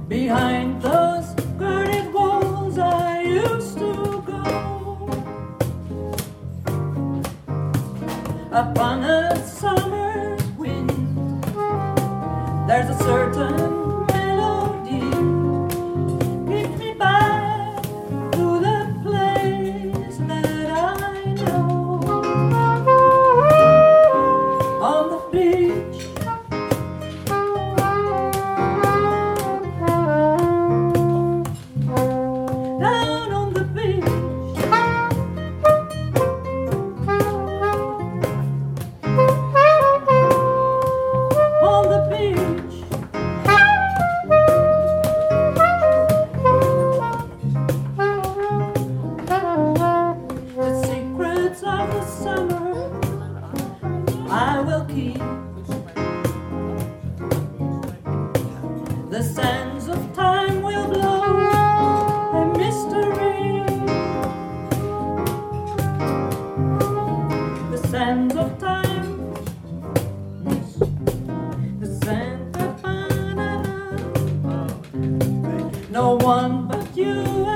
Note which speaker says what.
Speaker 1: Behind those girded walls I used to go. Upon a summer's wind, there's a certain melody gives me back to the place that I know. On the beach, down on the beach, on the beach, the secrets of the summer I will keep. The sands of time will blow a mystery. The sands of time, the sands of time. No one but you